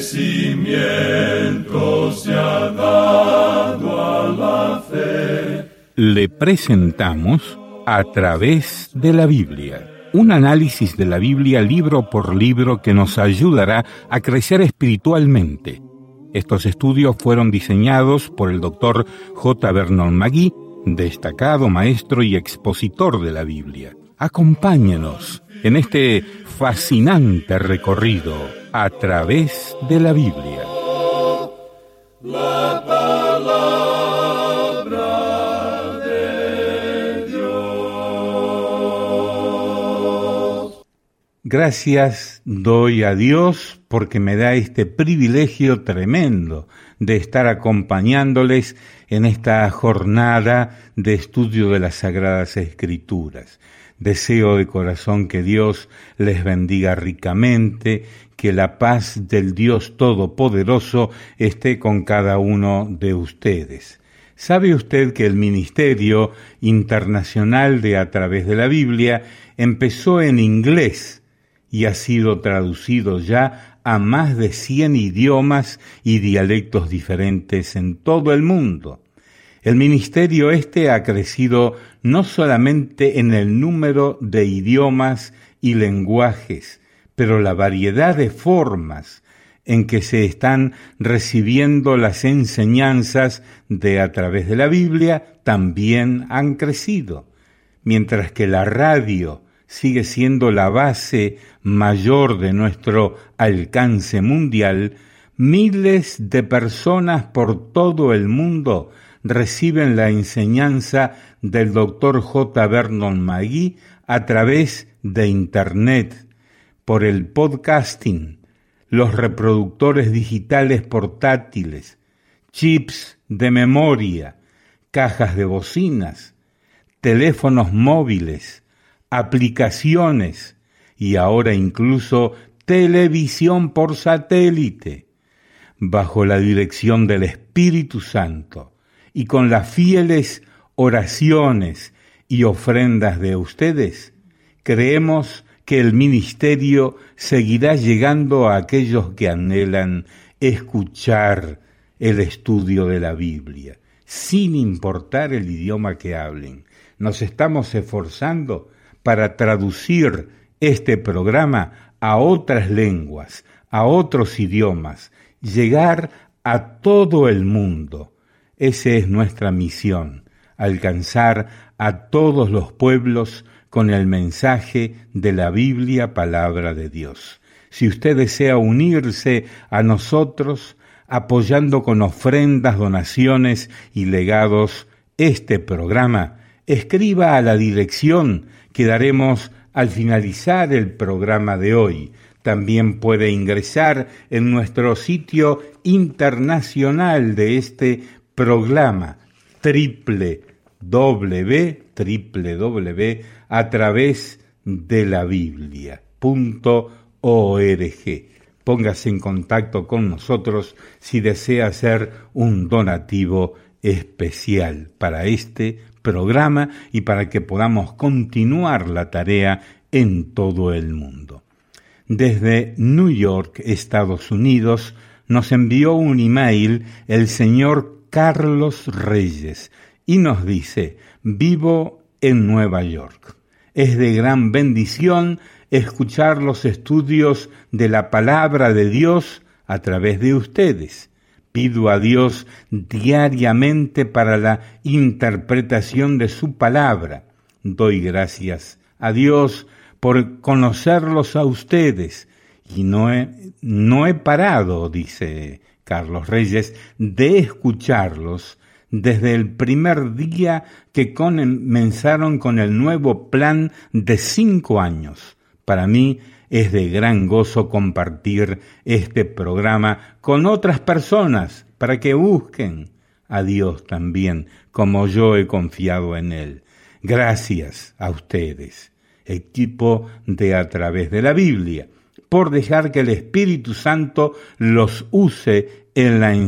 crecimiento se ha dado a la fe. Le presentamos A través de la Biblia, un análisis de la Biblia libro por libro que nos ayudará a crecer espiritualmente. Estos estudios fueron diseñados por el Dr. J. Vernon McGee, destacado maestro y expositor de la Biblia. Acompáñenos en este fascinante recorrido a través de la Biblia. La palabra de Dios. Gracias doy a Dios porque me da este privilegio tremendo de estar acompañándoles en esta jornada de estudio de las Sagradas Escrituras. Deseo de corazón que Dios les bendiga ricamente, que la paz del Dios Todopoderoso esté con cada uno de ustedes. ¿Sabe usted que el Ministerio Internacional de A través de la Biblia empezó en inglés y ha sido traducido ya a más de 100 idiomas y dialectos diferentes en todo el mundo? El ministerio ha crecido no solamente en el número de idiomas y lenguajes, pero la variedad de formas en que se están recibiendo las enseñanzas de A través de la Biblia también han crecido. Mientras que la radio sigue siendo la base mayor de nuestro alcance mundial, miles de personas por todo el mundo reciben la enseñanza del Dr. J. Vernon McGee a través de Internet, por el podcasting, los reproductores digitales portátiles, chips de memoria, cajas de bocinas, teléfonos móviles, aplicaciones y ahora incluso televisión por satélite. Bajo la dirección del Espíritu Santo y con las fieles oraciones y ofrendas de ustedes, creemos que el ministerio seguirá llegando a aquellos que anhelan escuchar el estudio de la Biblia, sin importar el idioma que hablen. Nos estamos esforzando para traducir este programa a otras lenguas, a otros idiomas, llegar a todo el mundo. Esa es nuestra misión, alcanzar a todos los pueblos con el mensaje de la Biblia, palabra de Dios. Si usted desea unirse a nosotros, apoyando con ofrendas, donaciones y legados este programa, escriba a la dirección que daremos al finalizar el programa de hoy. También puede ingresar en nuestro sitio internacional de este programa, www.atravesdelabiblia.org. Póngase en contacto con nosotros si desea hacer un donativo especial para este programa y para que podamos continuar la tarea en todo el mundo. Desde New York, Estados Unidos, nos envió un email el señor Carlos Reyes y nos dice: vivo en Nueva York. Es de gran bendición escuchar los estudios de la palabra de Dios a través de ustedes. Pido a Dios diariamente para la interpretación de su palabra. Doy gracias a Dios por conocerlos a ustedes y no he parado, dice Carlos Reyes, de escucharlos desde el primer día que comenzaron con el nuevo plan de 5 años. Para mí es de gran gozo compartir este programa con otras personas para que busquen a Dios también, como yo he confiado en Él. Gracias a ustedes, equipo de A través de la Biblia, por dejar que el Espíritu Santo los use en la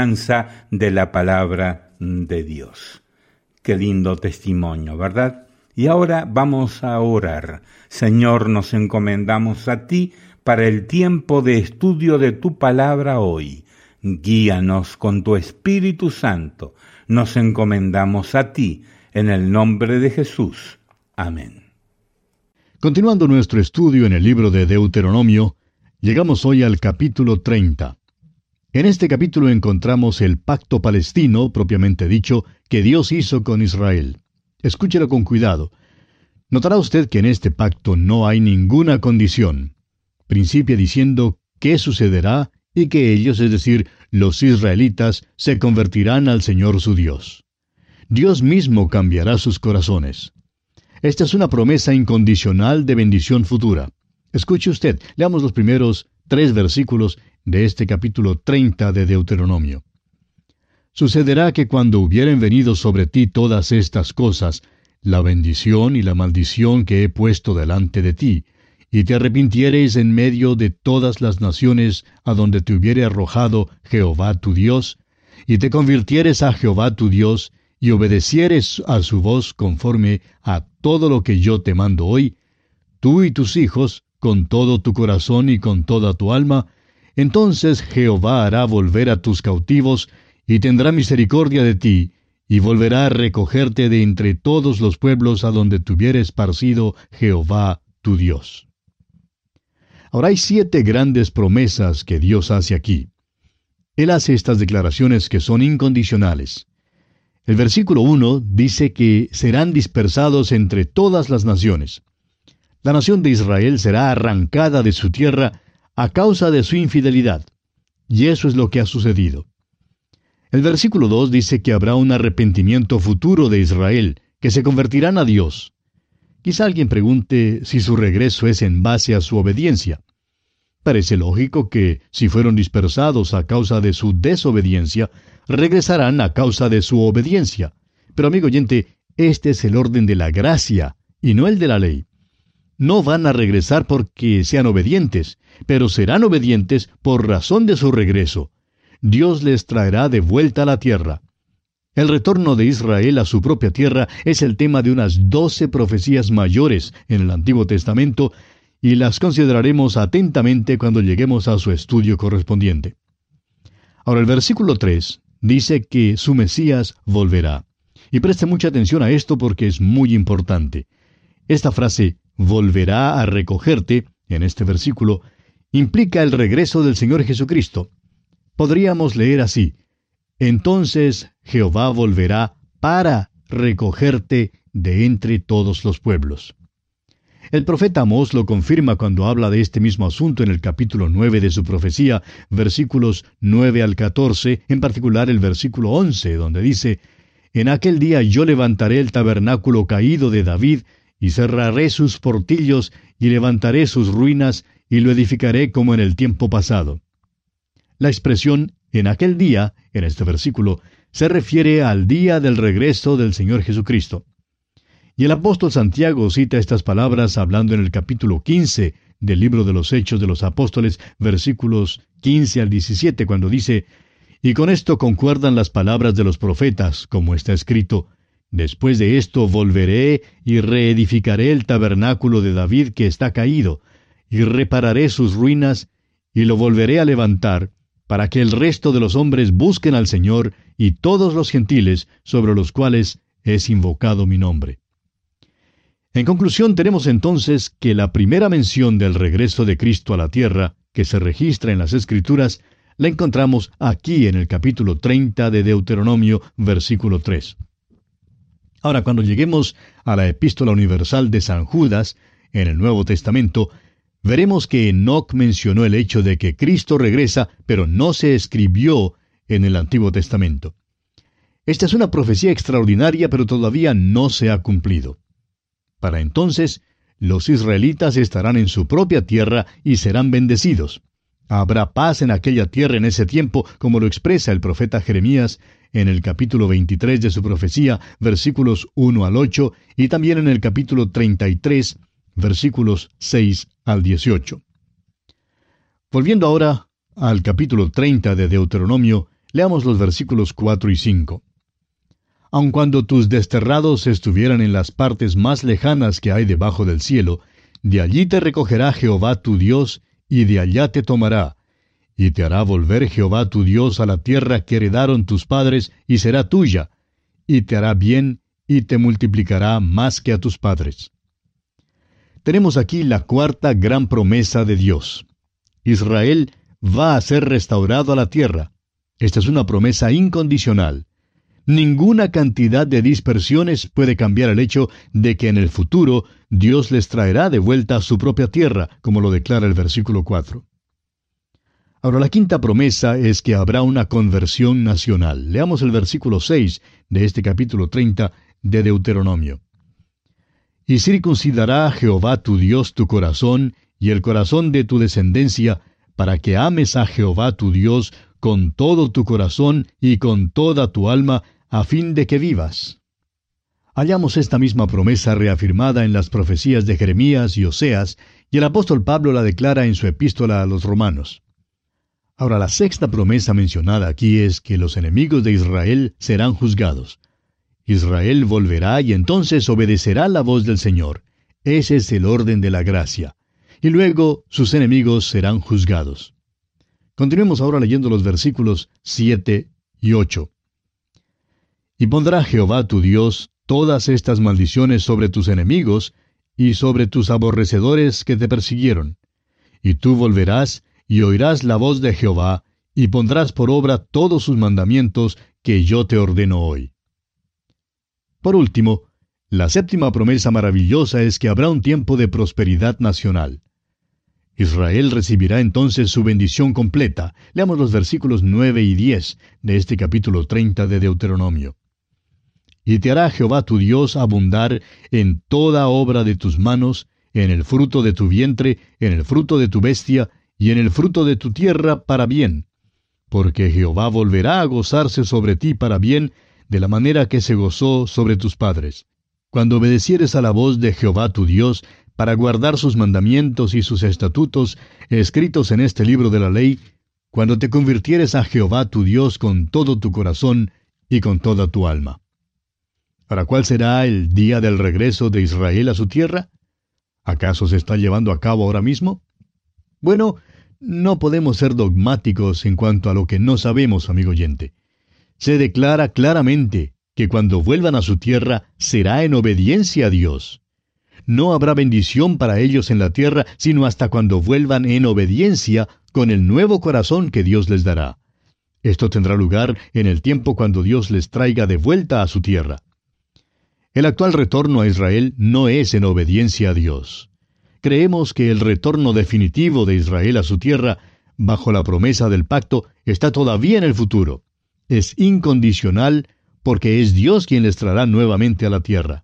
enseñanza de la palabra de Dios. Qué lindo testimonio, ¿verdad? Y ahora vamos a orar. Señor, nos encomendamos a ti para el tiempo de estudio de tu palabra hoy. Guíanos con tu Espíritu Santo. Nos encomendamos a ti, en el nombre de Jesús. Amén. Continuando nuestro estudio en el libro de Deuteronomio, llegamos hoy al capítulo 30. En este capítulo encontramos el pacto palestino, propiamente dicho, que Dios hizo con Israel. Escúchelo con cuidado. Notará usted que en este pacto no hay ninguna condición. Principia diciendo qué sucederá y que ellos, es decir, los israelitas, se convertirán al Señor su Dios. Dios mismo cambiará sus corazones. Esta es una promesa incondicional de bendición futura. Escuche usted, leamos los primeros 3 versículos de este capítulo 30 de Deuteronomio. Sucederá que cuando hubieren venido sobre ti todas estas cosas, la bendición y la maldición que he puesto delante de ti, y te arrepintiereis en medio de todas las naciones a donde te hubiere arrojado Jehová tu Dios, y te convirtieres a Jehová tu Dios, y obedecieres a su voz conforme a todo lo que yo te mando hoy, tú y tus hijos, con todo tu corazón y con toda tu alma, entonces Jehová hará volver a tus cautivos, y tendrá misericordia de ti, y volverá a recogerte de entre todos los pueblos a donde te hubiere esparcido Jehová tu Dios. Ahora hay 7 grandes promesas que Dios hace aquí. Él hace estas declaraciones que son incondicionales. El versículo 1 dice que serán dispersados entre todas las naciones. La nación de Israel será arrancada de su tierra a causa de su infidelidad. Y eso es lo que ha sucedido. El versículo 2 dice que habrá un arrepentimiento futuro de Israel, que se convertirán a Dios. Quizá alguien pregunte si su regreso es en base a su obediencia. Parece lógico que, si fueron dispersados a causa de su desobediencia, regresarán a causa de su obediencia. Pero amigo oyente, este es el orden de la gracia, y no el de la ley. No van a regresar porque sean obedientes, pero serán obedientes por razón de su regreso. Dios les traerá de vuelta a la tierra. El retorno de Israel a su propia tierra es el tema de unas 12 profecías mayores en el Antiguo Testamento, y las consideraremos atentamente cuando lleguemos a su estudio correspondiente. Ahora el versículo 3 dice que su Mesías volverá. Y preste mucha atención a esto porque es muy importante. Esta frase, volverá a recogerte, en este versículo, implica el regreso del Señor Jesucristo. Podríamos leer así: entonces Jehová volverá para recogerte de entre todos los pueblos. El profeta Amós lo confirma cuando habla de este mismo asunto en el capítulo 9 de su profecía, versículos 9 al 14, en particular el versículo 11, donde dice: en aquel día yo levantaré el tabernáculo caído de David, y cerraré sus portillos, y levantaré sus ruinas, y lo edificaré como en el tiempo pasado. La expresión en aquel día, en este versículo, se refiere al día del regreso del Señor Jesucristo. Y el apóstol Santiago cita estas palabras hablando en el capítulo 15 del libro de los Hechos de los Apóstoles, versículos 15 al 17, cuando dice: y con esto concuerdan las palabras de los profetas, como está escrito: después de esto volveré y reedificaré el tabernáculo de David que está caído, y repararé sus ruinas, y lo volveré a levantar, para que el resto de los hombres busquen al Señor, y todos los gentiles sobre los cuales es invocado mi nombre. En conclusión, tenemos entonces que la primera mención del regreso de Cristo a la tierra, que se registra en las Escrituras, la encontramos aquí en el capítulo 30 de Deuteronomio, versículo 3. Ahora, cuando lleguemos a la Epístola Universal de San Judas, en el Nuevo Testamento, veremos que Enoc mencionó el hecho de que Cristo regresa, pero no se escribió en el Antiguo Testamento. Esta es una profecía extraordinaria, pero todavía no se ha cumplido. Para entonces, los israelitas estarán en su propia tierra y serán bendecidos. Habrá paz en aquella tierra en ese tiempo, como lo expresa el profeta Jeremías en el capítulo 23 de su profecía, versículos 1 al 8, y también en el capítulo 33, versículos 6 al 18. Volviendo ahora al capítulo 30 de Deuteronomio, leamos los versículos 4 y 5. aun cuando tus desterrados estuvieran en las partes más lejanas que hay debajo del cielo, de allí te recogerá Jehová tu Dios, y de allá te tomará, y te hará volver Jehová tu Dios a la tierra que heredaron tus padres, y será tuya, y te hará bien, y te multiplicará más que a tus padres. Tenemos aquí la cuarta gran promesa de Dios. Israel va a ser restaurado a la tierra. Esta es una promesa incondicional. Ninguna cantidad de dispersiones puede cambiar el hecho de que en el futuro Dios les traerá de vuelta a su propia tierra, como lo declara el versículo 4. Ahora, la quinta promesa es que habrá una conversión nacional. Leamos el versículo 6 de este capítulo 30 de Deuteronomio. Y circuncidará Jehová tu Dios tu corazón y el corazón de tu descendencia, para que ames a Jehová tu Dios con todo tu corazón y con toda tu alma, a fin de que vivas. Hallamos esta misma promesa reafirmada en las profecías de Jeremías y Oseas, y el apóstol Pablo la declara en su epístola a los Romanos. Ahora, la sexta promesa mencionada aquí es que los enemigos de Israel serán juzgados. Israel volverá y entonces obedecerá la voz del Señor. Ese es el orden de la gracia. Y luego sus enemigos serán juzgados. Continuemos ahora leyendo los versículos 7 y 8. Y pondrá Jehová tu Dios todas estas maldiciones sobre tus enemigos y sobre tus aborrecedores que te persiguieron. Y tú volverás y oirás la voz de Jehová, y pondrás por obra todos sus mandamientos que yo te ordeno hoy. Por último, la séptima promesa maravillosa es que habrá un tiempo de prosperidad nacional. Israel recibirá entonces su bendición completa. Leamos los versículos 9 y 10 de este capítulo 30 de Deuteronomio. Y te hará Jehová tu Dios abundar en toda obra de tus manos, en el fruto de tu vientre, en el fruto de tu bestia, y en el fruto de tu tierra para bien. Porque Jehová volverá a gozarse sobre ti para bien, de la manera que se gozó sobre tus padres. Cuando obedecieres a la voz de Jehová tu Dios, para guardar sus mandamientos y sus estatutos, escritos en este libro de la ley, cuando te convirtieres a Jehová tu Dios con todo tu corazón y con toda tu alma. ¿Para cuál será el día del regreso de Israel a su tierra? ¿Acaso se está llevando a cabo ahora mismo? Bueno, no podemos ser dogmáticos en cuanto a lo que no sabemos, amigo oyente. Se declara claramente que cuando vuelvan a su tierra será en obediencia a Dios. No habrá bendición para ellos en la tierra, sino hasta cuando vuelvan en obediencia con el nuevo corazón que Dios les dará. Esto tendrá lugar en el tiempo cuando Dios les traiga de vuelta a su tierra. El actual retorno a Israel no es en obediencia a Dios. Creemos que el retorno definitivo de Israel a su tierra, bajo la promesa del pacto, está todavía en el futuro. Es incondicional porque es Dios quien les traerá nuevamente a la tierra.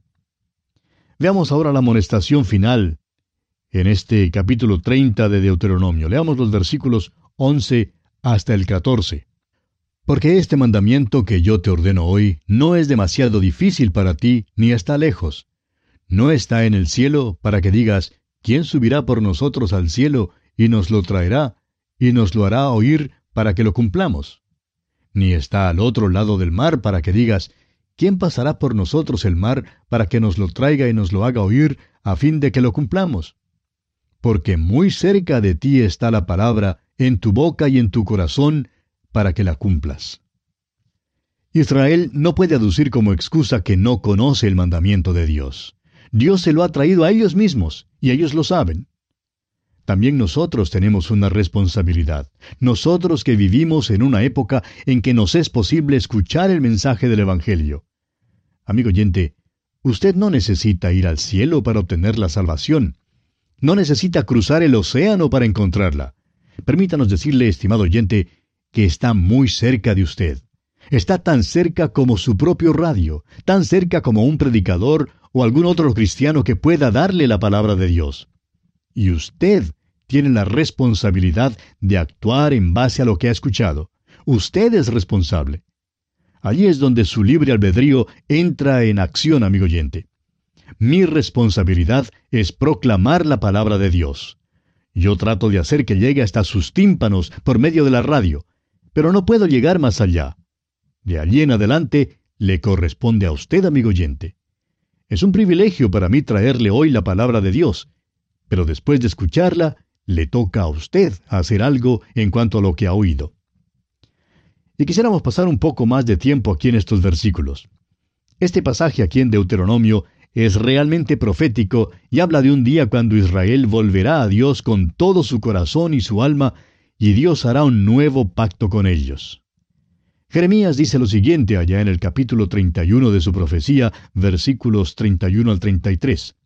Veamos ahora la amonestación final en este capítulo 30 de Deuteronomio. Leamos los versículos 11 hasta el 14. Porque este mandamiento que yo te ordeno hoy no es demasiado difícil para ti, ni está lejos. No está en el cielo para que digas, ¿quién subirá por nosotros al cielo y nos lo traerá, y nos lo hará oír para que lo cumplamos? Ni está al otro lado del mar para que digas, ¿quién pasará por nosotros el mar para que nos lo traiga y nos lo haga oír a fin de que lo cumplamos? Porque muy cerca de ti está la palabra, en tu boca y en tu corazón, para que la cumplas. Israel no puede aducir como excusa que no conoce el mandamiento de Dios. Dios se lo ha traído a ellos mismos, y ellos lo saben. También nosotros tenemos una responsabilidad. Nosotros que vivimos en una época en que nos es posible escuchar el mensaje del Evangelio. Amigo oyente, usted no necesita ir al cielo para obtener la salvación. No necesita cruzar el océano para encontrarla. Permítanos decirle, estimado oyente, que está muy cerca de usted. Está tan cerca como su propio radio, tan cerca como un predicador o algún otro cristiano que pueda darle la palabra de Dios. Y usted tiene la responsabilidad de actuar en base a lo que ha escuchado. Usted es responsable. Allí es donde su libre albedrío entra en acción, amigo oyente. Mi responsabilidad es proclamar la palabra de Dios. Yo trato de hacer que llegue hasta sus tímpanos por medio de la radio, pero no puedo llegar más allá. De allí en adelante, le corresponde a usted, amigo oyente. Es un privilegio para mí traerle hoy la palabra de Dios, pero después de escucharla, le toca a usted hacer algo en cuanto a lo que ha oído. Y quisiéramos pasar un poco más de tiempo aquí en estos versículos. Este pasaje aquí en Deuteronomio es realmente profético y habla de un día cuando Israel volverá a Dios con todo su corazón y su alma, y Dios hará un nuevo pacto con ellos. Jeremías dice lo siguiente allá en el capítulo 31 de su profecía, versículos 31 al 33.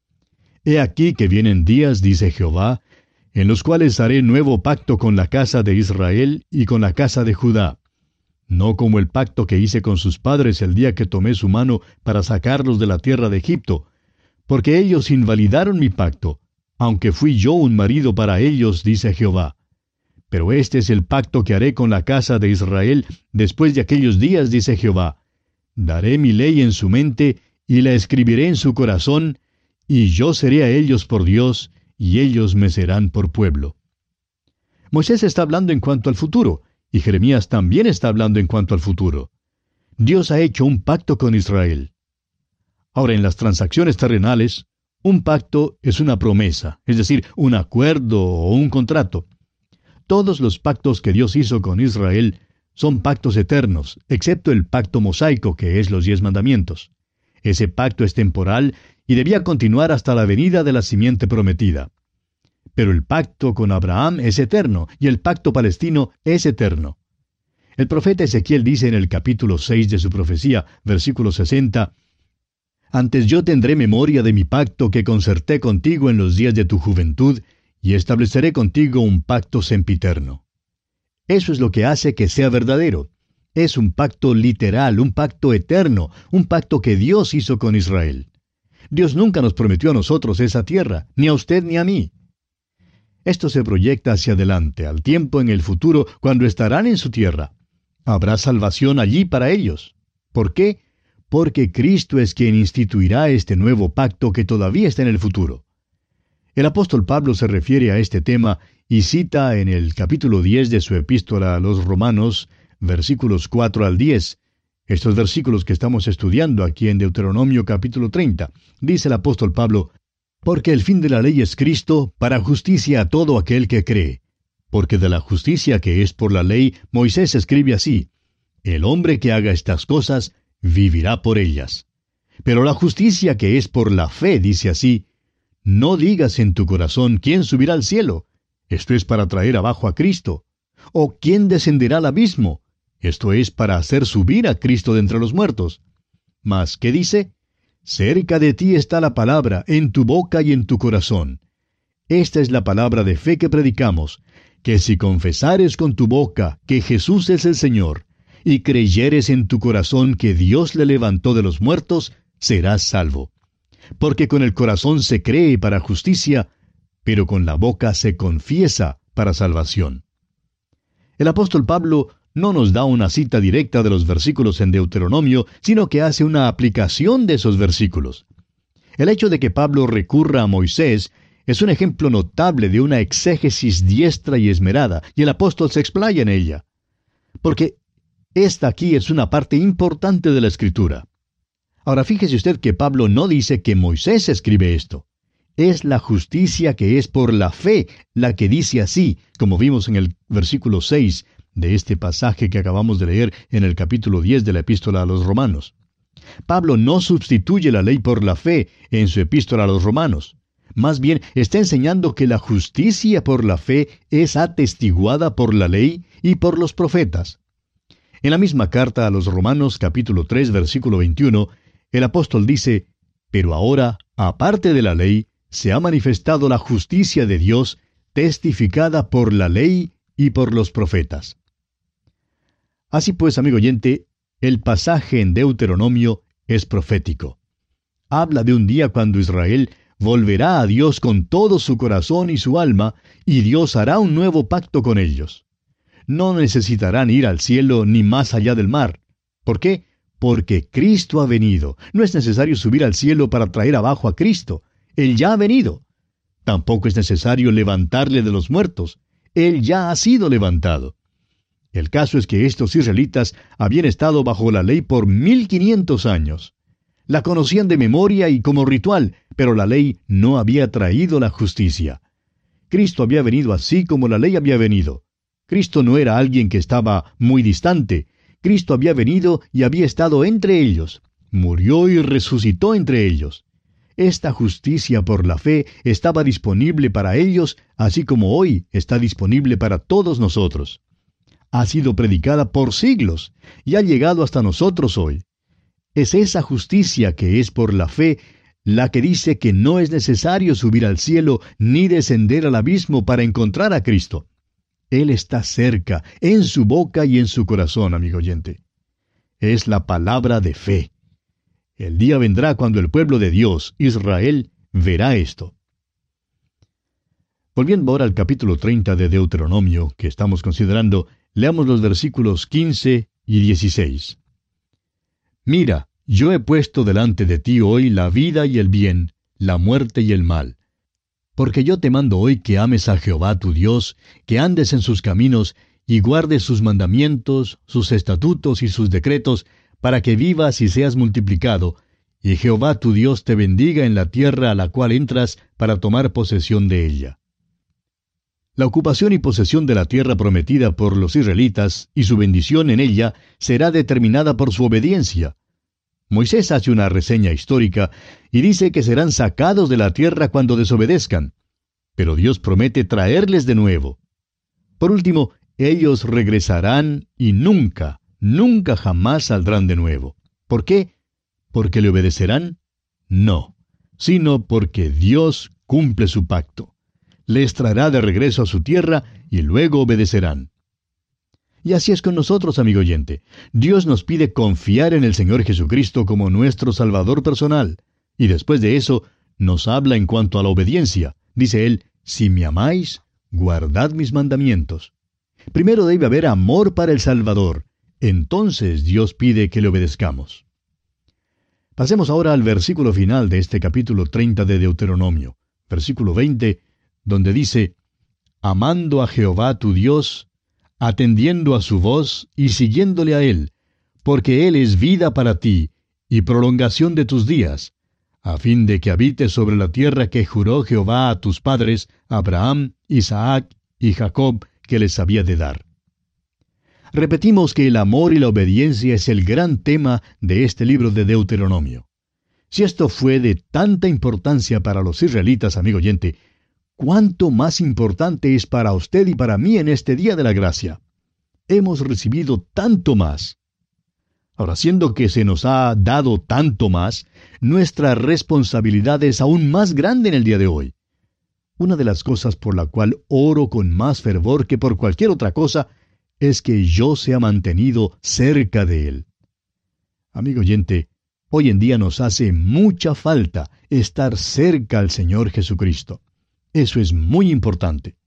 He aquí que vienen días, dice Jehová, en los cuales haré nuevo pacto con la casa de Israel y con la casa de Judá. No como el pacto que hice con sus padres el día que tomé su mano para sacarlos de la tierra de Egipto, porque ellos invalidaron mi pacto, aunque fui yo un marido para ellos, dice Jehová. Pero este es el pacto que haré con la casa de Israel después de aquellos días, dice Jehová. Daré mi ley en su mente y la escribiré en su corazón, y yo seré a ellos por Dios, y ellos me serán por pueblo. Moisés está hablando en cuanto al futuro, y Jeremías también está hablando en cuanto al futuro. Dios ha hecho un pacto con Israel. Ahora, en las transacciones terrenales, un pacto es una promesa, es decir, un acuerdo o un contrato. Todos los pactos que Dios hizo con Israel son pactos eternos, excepto el pacto mosaico, que es los 10 mandamientos. Ese pacto es temporal y debía continuar hasta la venida de la simiente prometida. Pero el pacto con Abraham es eterno, y el pacto palestino es eterno. El profeta Ezequiel dice en el capítulo 6 de su profecía, versículo 60, «Antes yo tendré memoria de mi pacto que concerté contigo en los días de tu juventud, y estableceré contigo un pacto sempiterno». Eso es lo que hace que sea verdadero. Es un pacto literal, un pacto eterno, un pacto que Dios hizo con Israel. Dios nunca nos prometió a nosotros esa tierra, ni a usted ni a mí. Esto se proyecta hacia adelante, al tiempo en el futuro, cuando estarán en su tierra. Habrá salvación allí para ellos. ¿Por qué? Porque Cristo es quien instituirá este nuevo pacto que todavía está en el futuro. El apóstol Pablo se refiere a este tema y cita en el capítulo 10 de su epístola a los Romanos, versículos 4 al 10, estos versículos que estamos estudiando aquí en Deuteronomio capítulo 30. Dice el apóstol Pablo, «Porque el fin de la ley es Cristo, para justicia a todo aquel que cree. Porque de la justicia que es por la ley, Moisés escribe así, el hombre que haga estas cosas, vivirá por ellas. Pero la justicia que es por la fe dice así, no digas en tu corazón quién subirá al cielo, esto es para traer abajo a Cristo, o quién descenderá al abismo, esto es para hacer subir a Cristo de entre los muertos. Mas, ¿qué dice? Cerca de ti está la palabra, en tu boca y en tu corazón. Esta es la palabra de fe que predicamos, que si confesares con tu boca que Jesús es el Señor, y creyeres en tu corazón que Dios le levantó de los muertos, serás salvo. Porque con el corazón se cree para justicia, pero con la boca se confiesa para salvación. El apóstol Pablo no nos da una cita directa de los versículos en Deuteronomio, sino que hace una aplicación de esos versículos. El hecho de que Pablo recurra a Moisés es un ejemplo notable de una exégesis diestra y esmerada, y el apóstol se explaya en ella. Porque esta aquí es una parte importante de la Escritura. Ahora fíjese usted que Pablo no dice que Moisés escribe esto. Es la justicia que es por la fe la que dice así, como vimos en el versículo 6 de este pasaje que acabamos de leer en el capítulo 10 de la epístola a los Romanos. Pablo no sustituye la ley por la fe en su epístola a los Romanos. Más bien está enseñando que la justicia por la fe es atestiguada por la ley y por los profetas. En la misma carta a los Romanos capítulo 3 versículo 21, el apóstol dice, «Pero ahora, aparte de la ley, se ha manifestado la justicia de Dios, testificada por la ley y por los profetas». Así pues, amigo oyente, el pasaje en Deuteronomio es profético. Habla de un día cuando Israel volverá a Dios con todo su corazón y su alma, y Dios hará un nuevo pacto con ellos. No necesitarán ir al cielo ni más allá del mar. ¿Por qué? Porque Cristo ha venido. No es necesario subir al cielo para traer abajo a Cristo. Él ya ha venido. Tampoco es necesario levantarle de los muertos. Él ya ha sido levantado. El caso es que estos israelitas habían estado bajo la ley por 1500 años. La conocían de memoria y como ritual, pero la ley no había traído la justicia. Cristo había venido así como la ley había venido. Cristo no era alguien que estaba muy distante. Cristo había venido y había estado entre ellos. Murió y resucitó entre ellos. Esta justicia por la fe estaba disponible para ellos, así como hoy está disponible para todos nosotros. Ha sido predicada por siglos y ha llegado hasta nosotros hoy. Es esa justicia que es por la fe la que dice que no es necesario subir al cielo ni descender al abismo para encontrar a Cristo. Él está cerca, en su boca y en su corazón, amigo oyente. Es la palabra de fe. El día vendrá cuando el pueblo de Dios, Israel, verá esto. Volviendo ahora al capítulo 30 de Deuteronomio, que estamos considerando, leamos los versículos 15 y 16. Mira, yo he puesto delante de ti hoy la vida y el bien, la muerte y el mal. Porque yo te mando hoy que ames a Jehová tu Dios, que andes en sus caminos, y guardes sus mandamientos, sus estatutos y sus decretos, para que vivas y seas multiplicado, y Jehová tu Dios te bendiga en la tierra a la cual entras para tomar posesión de ella. La ocupación y posesión de la tierra prometida por los israelitas y su bendición en ella será determinada por su obediencia. Moisés hace una reseña histórica y dice que serán sacados de la tierra cuando desobedezcan, pero Dios promete traerles de nuevo. Por último, ellos regresarán y nunca jamás saldrán de nuevo. ¿Por qué? ¿Porque le obedecerán? No, sino porque Dios cumple su pacto. Les traerá de regreso a su tierra y luego obedecerán. Y así es con nosotros, amigo oyente. Dios nos pide confiar en el Señor Jesucristo como nuestro Salvador personal. Y después de eso, nos habla en cuanto a la obediencia. Dice Él, si me amáis, guardad mis mandamientos. Primero debe haber amor para el Salvador. Entonces Dios pide que le obedezcamos. Pasemos ahora al versículo final de este capítulo 30 de Deuteronomio. Versículo 20, donde dice, amando a Jehová tu Dios, atendiendo a su voz y siguiéndole a Él, porque Él es vida para ti y prolongación de tus días, a fin de que habites sobre la tierra que juró Jehová a tus padres, Abraham, Isaac y Jacob, que les había de dar. Repetimos que el amor y la obediencia es el gran tema de este libro de Deuteronomio. Si esto fue de tanta importancia para los israelitas, amigo oyente, ¿cuánto más importante es para usted y para mí en este día de la gracia? Hemos recibido tanto más. Ahora, siendo que se nos ha dado tanto más, nuestra responsabilidad es aún más grande en el día de hoy. Una de las cosas por la cual oro con más fervor que por cualquier otra cosa es que yo sea mantenido cerca de Él. Amigo oyente, hoy en día nos hace mucha falta estar cerca al Señor Jesucristo. Eso es muy importante.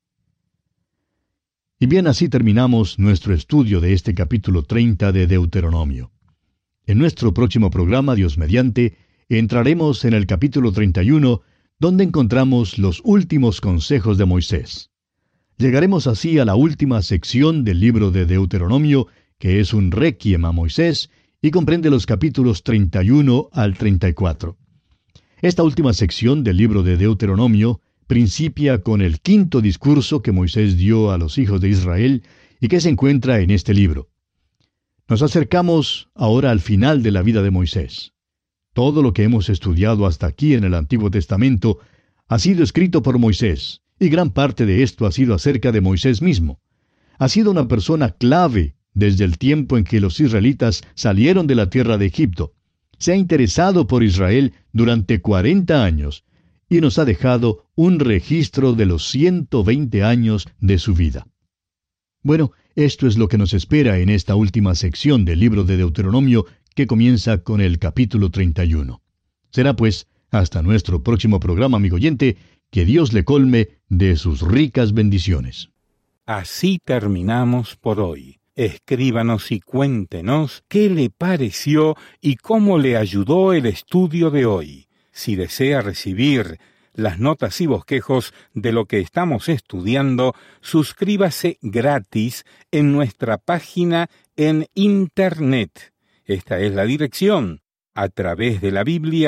Y bien, así terminamos nuestro estudio de este capítulo 30 de Deuteronomio. En nuestro próximo programa, Dios mediante, entraremos en el capítulo 31, donde encontramos los últimos consejos de Moisés. Llegaremos así a la última sección del libro de Deuteronomio, que es un requiem a Moisés, y comprende los capítulos 31 al 34. Esta última sección del libro de Deuteronomio principia con el quinto discurso que Moisés dio a los hijos de Israel y que se encuentra en este libro. Nos acercamos ahora al final de la vida de Moisés. Todo lo que hemos estudiado hasta aquí en el Antiguo Testamento ha sido escrito por Moisés, y gran parte de esto ha sido acerca de Moisés mismo. Ha sido una persona clave desde el tiempo en que los israelitas salieron de la tierra de Egipto. Se ha interesado por Israel durante 40 años y nos ha dejado un registro de los 120 años de su vida. Bueno, esto es lo que nos espera en esta última sección del libro de Deuteronomio que comienza con el capítulo 31. Será pues hasta nuestro próximo programa, amigo oyente, que Dios le colme de sus ricas bendiciones. Así terminamos por hoy. Escríbanos y cuéntenos qué le pareció y cómo le ayudó el estudio de hoy. Si desea recibir las notas y bosquejos de lo que estamos estudiando, suscríbase gratis en nuestra página en Internet. Esta es la dirección: a través de la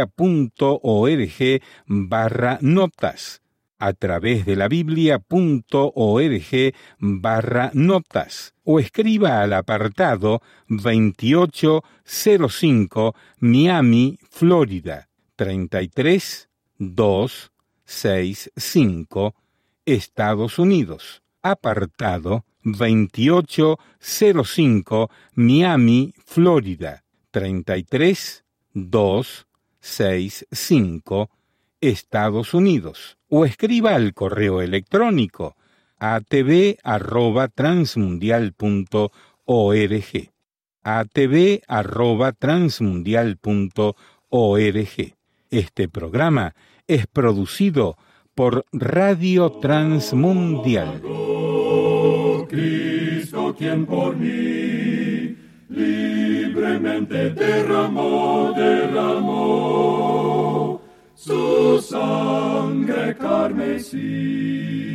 biblia.org/notas. A través de la biblia.org/notas. O escriba al apartado 2805 Miami, Florida, 33265, Estados Unidos. Apartado 2805 Miami, Florida, 33265, Estados Unidos. O escriba al correo electrónico atv@transmundial.org. atv@transmundial.org. Este programa es producido por Radio Transmundial. Cristo, quien por mí libremente derramó su sangre carmesí.